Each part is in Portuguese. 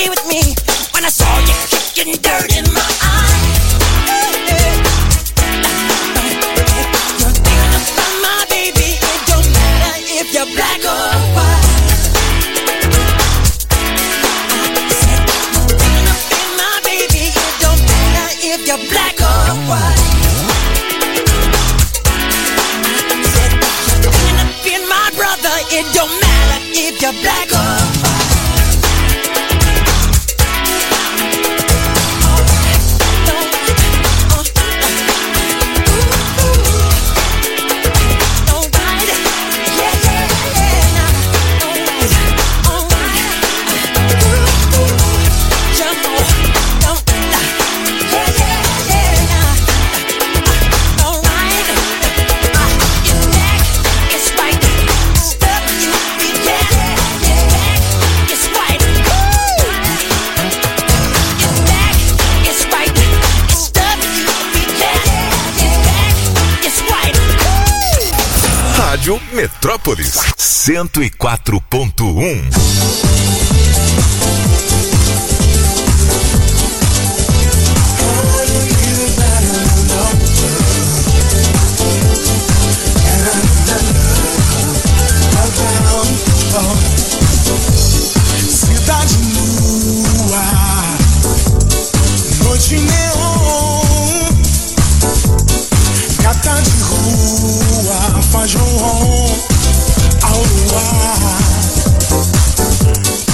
play with me when I saw you kicking dirt in my eye. You're thinking about my baby. It don't matter if you're black or white. I said you're thinking about my baby. It don't matter if you're black or white. I said you're thinking about my brother. It don't matter if you're black or white. Rádio Metrópolis 104.1. Cidade nua, noite neon, gata de rua, faz ronron ao luar.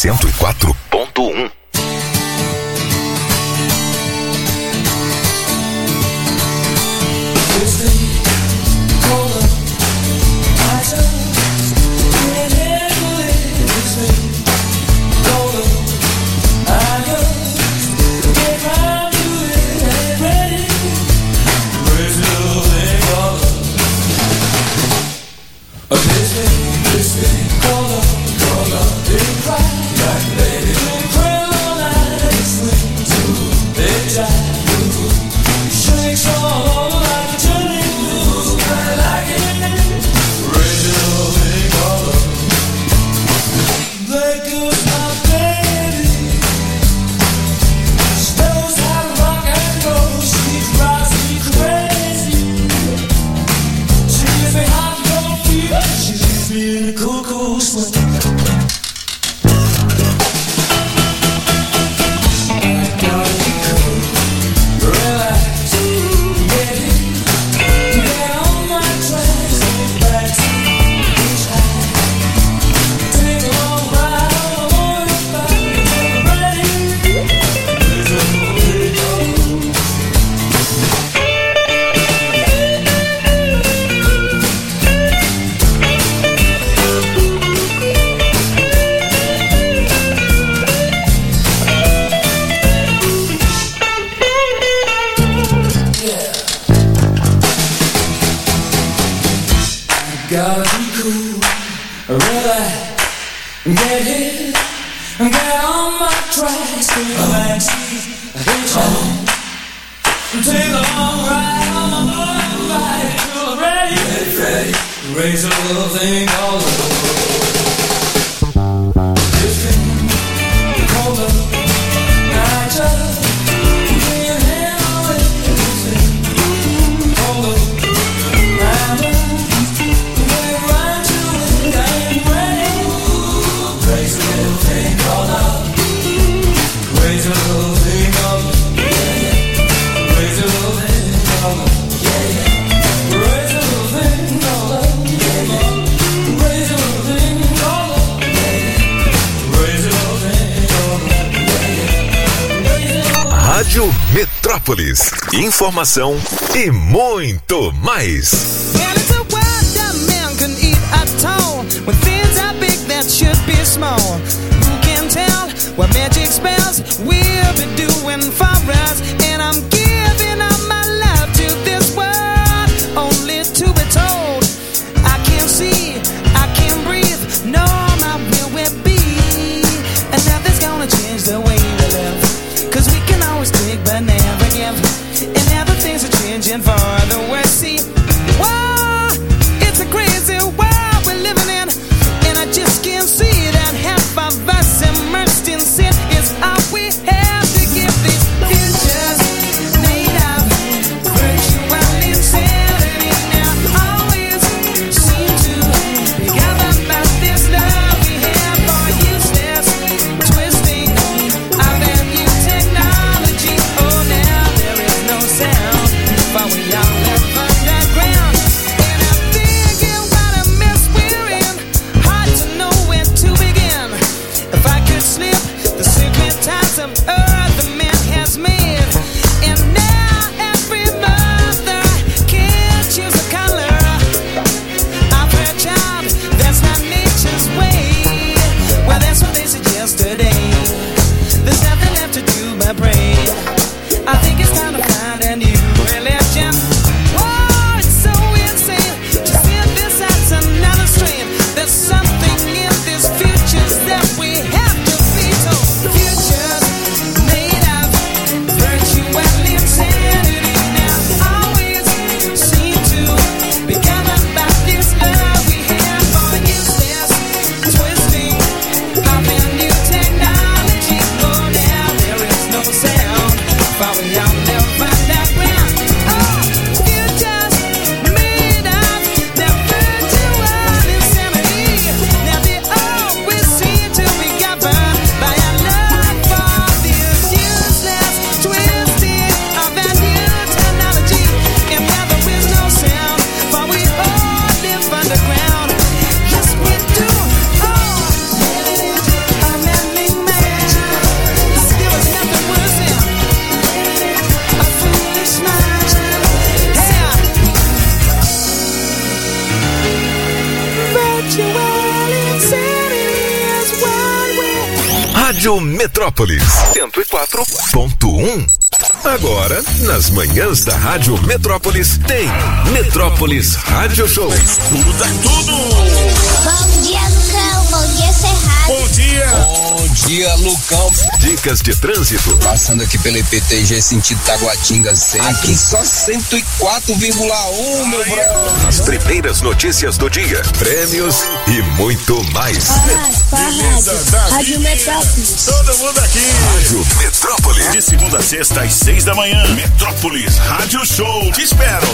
104.1. Rádio Metrópolis. Informação e muito mais. And it's a word that man can eat at all. When things are big that should be small. Who can tell what magic spells we'll be doing for us? And I'm giving up my love to this world, only to be told I can't see, I can't breathe, no, my will will be. And nothing's gonna change the way we live. 'Cause we can always take but never give. And now the things are changing for the worse. See, whoa, it's a crazy world we're living in. And I just can't see that half of us immersed in sin is all we have to give these futures. Rádio Metrópolis 104.1. Agora, nas manhãs da Rádio Metrópolis, tem Metrópolis Rádio Show. Tudo. Bom dia, Lucão. Bom dia, Cerrado. Bom dia. Bom dia, Lucão. Dicas de trânsito. Passando aqui pelo IPTG, sentido Taguatinga sempre. Aqui só 104,1, meu brother. As primeiras notícias do dia. Prêmios e muito mais. Rádio Metrópolis. Todo mundo aqui. Rádio Metrópolis. De segunda a sexta às 6 da manhã. Metrópolis Rádio Show. Te espero.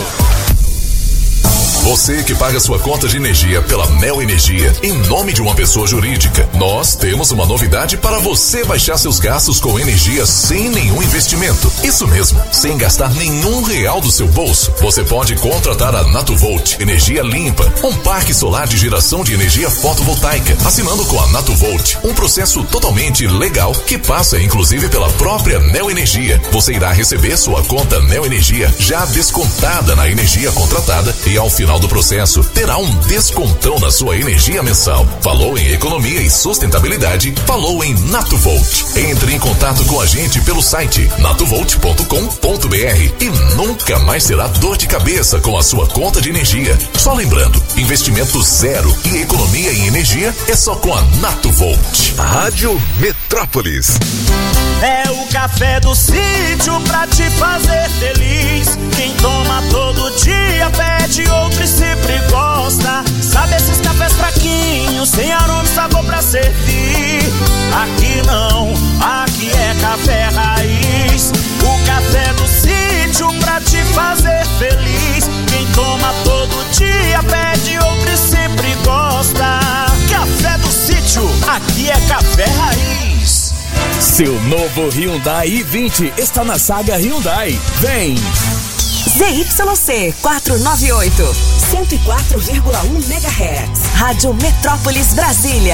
Você que paga sua conta de energia pela Neo Energia em nome de uma pessoa jurídica, nós temos uma novidade para você baixar seus gastos com energia sem nenhum investimento. Isso mesmo, sem gastar nenhum real do seu bolso. Você pode contratar a Natuvolt, energia limpa, um parque solar de geração de energia fotovoltaica, assinando com a Natuvolt, um processo totalmente legal que passa inclusive pela própria Neo Energia. Você irá receber sua conta Neo Energia já descontada na energia contratada e ao final do processo terá um descontão na sua energia mensal. Falou em economia e sustentabilidade, falou em Natuvolt. Entre em contato com a gente pelo site natuvolt.com.br e nunca mais terá dor de cabeça com a sua conta de energia. Só lembrando, investimento zero e economia em energia é só com a Natuvolt. Rádio Metrópolis. É o café do sítio pra te fazer feliz. Quem toma todo dia pede outro e sempre gosta. Sabe esses cafés fraquinhos, sem aroma e sabor pra servir? Aqui não, aqui é café raiz. O café do sítio pra te fazer feliz. Quem toma todo dia pede outro e sempre gosta. Café do sítio, aqui é café raiz. Seu novo Hyundai i20 está na saga Hyundai. Vem! ZYC 498, 104,1 MHz. Rádio Metrópolis Brasília.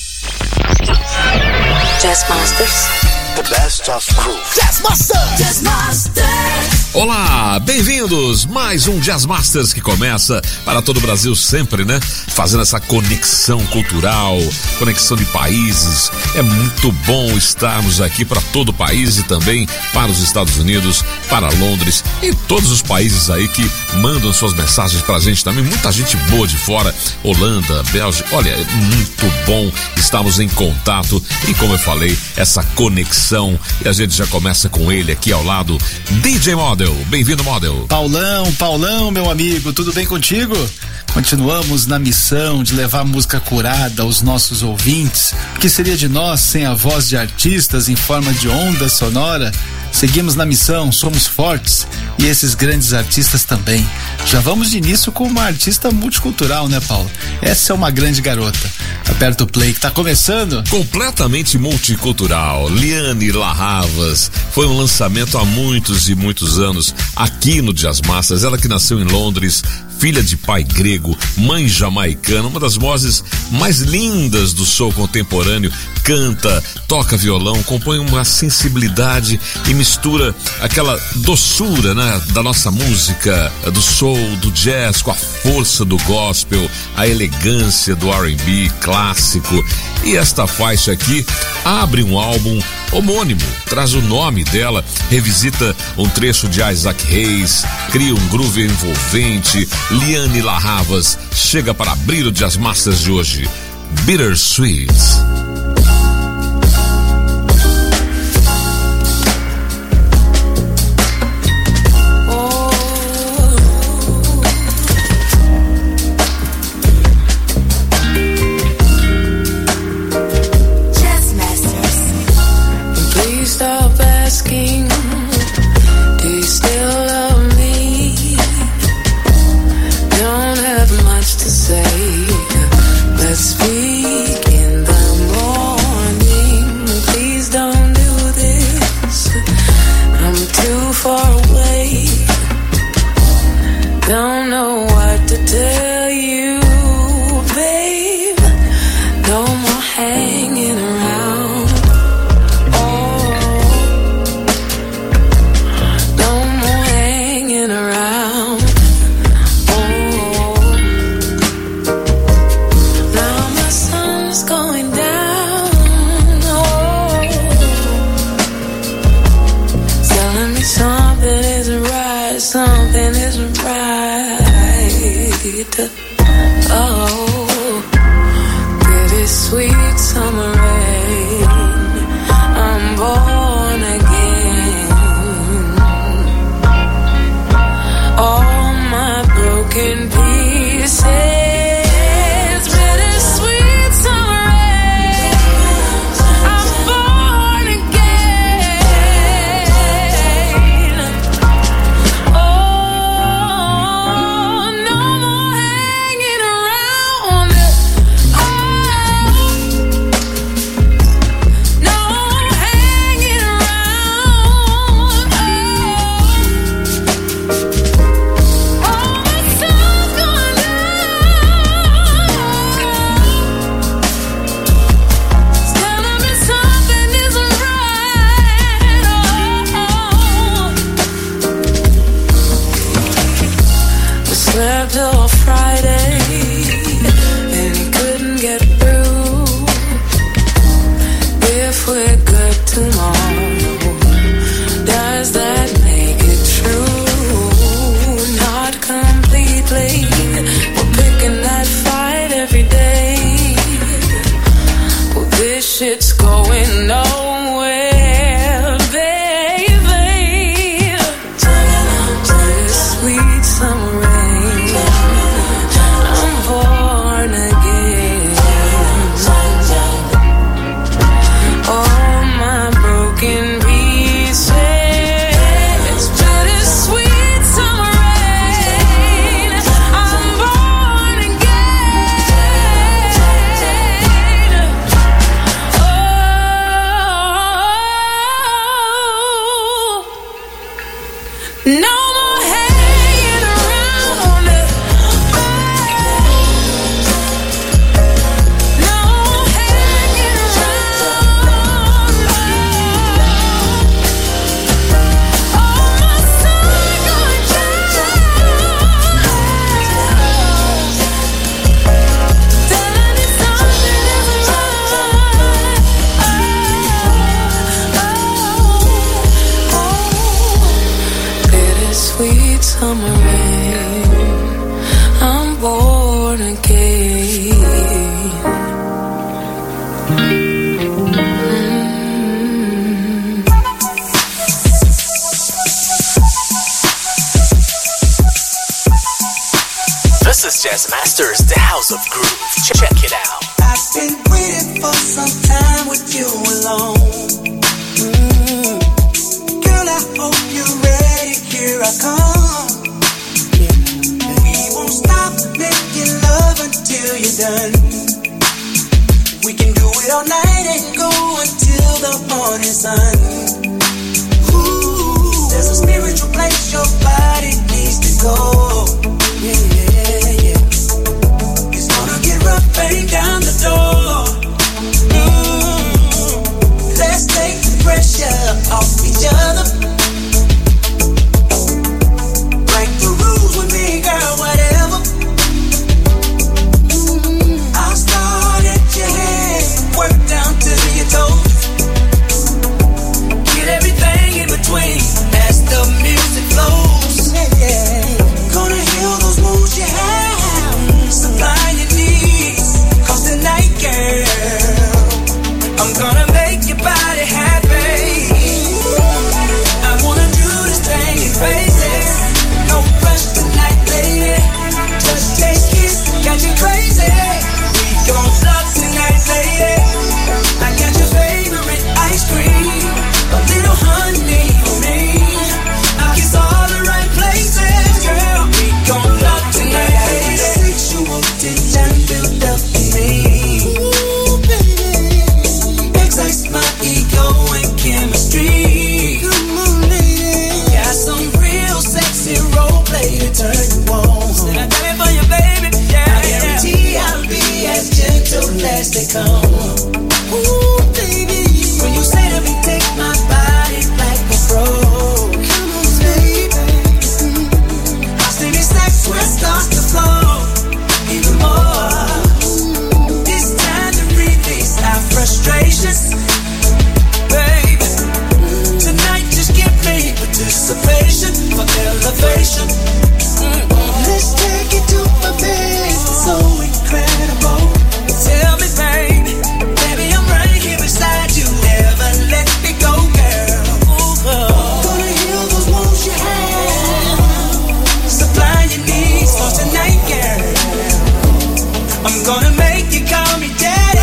Jazz Masters. The best of groove. Jazz Masters. Jazz Masters. Olá, bem-vindos! Mais um Jazz Masters que começa para todo o Brasil sempre, né? Fazendo essa conexão cultural, conexão de países. É muito bom estarmos aqui para todo o país e também para os Estados Unidos, para Londres e todos os países aí que mandam suas mensagens pra gente também. Muita gente boa de fora, Holanda, Bélgica. Olha, é muito bom estarmos em contato e, como eu falei, essa conexão. E a gente já começa com ele aqui ao lado, DJ Model. Bem-vindo, Model. Paulão, meu amigo, tudo bem contigo? Continuamos na missão de levar música curada aos nossos ouvintes. O que seria de nós sem a voz de artistas em forma de onda sonora? Seguimos na missão, somos fortes e esses grandes artistas também. Já vamos de início com uma artista multicultural, né, Paulo? Essa é uma grande garota. Aperta o play que tá começando. Completamente multicultural, Liane La Havas. Foi um lançamento há muitos e muitos anos aqui no Jazz Masters. Ela que nasceu em Londres, filha de pai grego, mãe jamaicana, uma das vozes mais lindas do soul contemporâneo, canta, toca violão, compõe uma sensibilidade e mistura aquela doçura, né, da nossa música, do soul, do jazz, com a força do gospel, a elegância do R&B clássico. E esta faixa aqui abre um álbum homônimo, traz o nome dela, revisita um trecho de Isaac Hayes, cria um groove envolvente. Liane La Havas chega para abrir o Jazz Masters de hoje. Bittersweet. Let's speak in the morning. bittersweet. Oh, bittersweet summer rain. I'm born again. All my broken pieces. Till Friday, and he couldn't get through. If we're good tomorrow, does that make it true? Not completely. We're picking that fight every day. Well, this shit's going nowhere, baby. This sweet summer rain. Summer rain, I'm born again. This is Jazz Masters, the House of Groove. Check it out. I've been waiting for some time with you alone. Girl, I hope you're ready. Here I come. Stop making love until you're done. We can do it all night and go until the morning sun. Ooh, there's a spiritual place your body needs to go. Yeah. It's gonna get rough, bang down the door. Let's take the pressure off each other. Break the rules with me, girl, whatever. Work down to your toes. Get everything in between as the music flows. Yeah. Gonna heal those wounds you have. Supply your needs. 'Cause tonight, girl, I'm gonna make your body happy. I wanna do this thing in phases. No rush tonight, lady. Touch, taste, kiss, got you crazy. We gon' love tonight, lady. I got your favorite ice cream, a little honey for me. I'll kiss all the right places, girl. We gon' love tonight, baby. Sexual tension built up in me. Ooh, baby. Excites my ego and chemistry. Come on, lady. Got some real sexy role play to turn you on. Said I got it for you, baby. Yeah, I guarantee I'll be as gentle as they come. Ooh, baby. When you say to me, take my body like a pro. Come on, baby. Our steady sex will start to flow even more. It's time to release our frustrations, baby. Tonight, just give me participation for elevation. Let's take it to a I'm gonna make you call me daddy.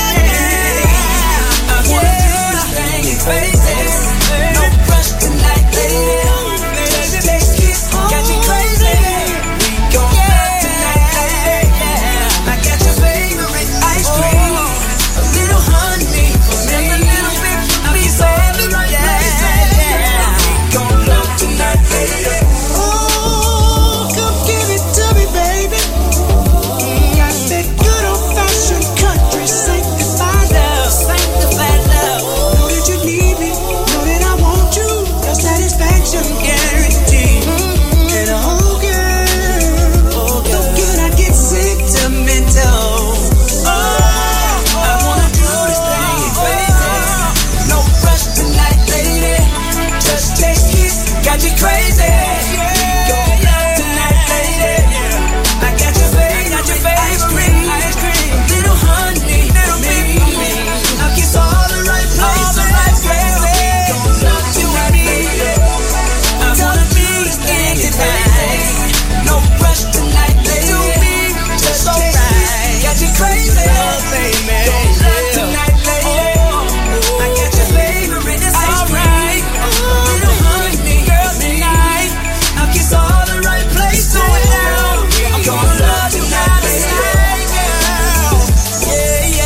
I wanna do this thing in phases. No rush tonight, baby. Just take it, got you crazy. We gon' love tonight, baby. I got your favorite ice cream, a little honey, maybe a little bit. I'll be so happy right now. We gon' love tonight, baby. Oh, come give it to me, baby. Got that good old-fashioned country sanctified love, sanctified love. Know that you need me, know that I want you. Your satisfaction guaranteed. And oh girl, can I get sentimental? Oh, I wanna do this thing in phases. No rush tonight, lady. Just take it, got you crazy. Go love tonight, lady. I got your favorite ice cream, a little honey, little baby. I'll kiss all the right places. Gon' love tonight, baby. I wanna be in tonight. No rush tonight, lady. Just alright, got you crazy, baby. Gon' love tonight, lady. I got your favorite ice cream, a little honey, girl tonight. I'll kiss all the right places. I'm gonna love tonight, baby. Yeah,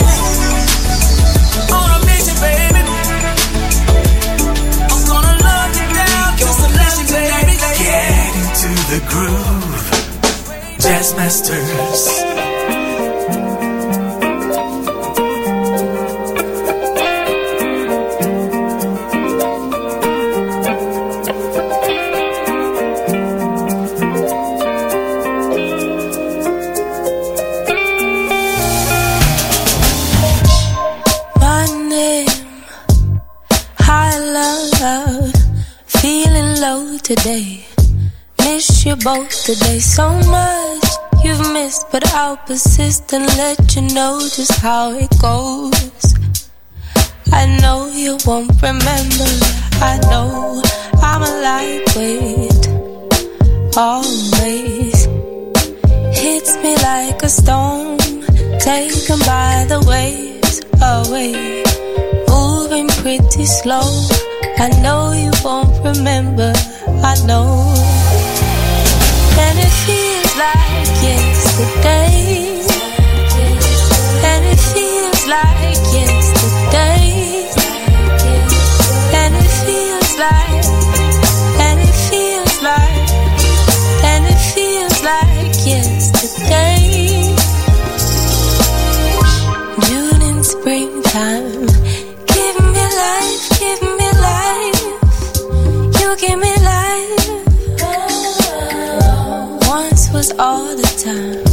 yeah. On a mission, baby. I'm gonna love you down, just a mission, baby. Get into the groove, Jazz Masters. My name, high love, feeling low today. Miss you both today so much. You've missed, but I'll persist and let you know just how it goes. I know you won't remember. I know I'm a lightweight. Always hits me like a stone, taken by the waves away, moving pretty slow. I know you won't remember. I know. And it feels like yesterday. And it feels like yesterday. And it feels like, and it feels like, and it feels like yesterday. June and springtime, give me life, give me life. You give me life. Once was all the time.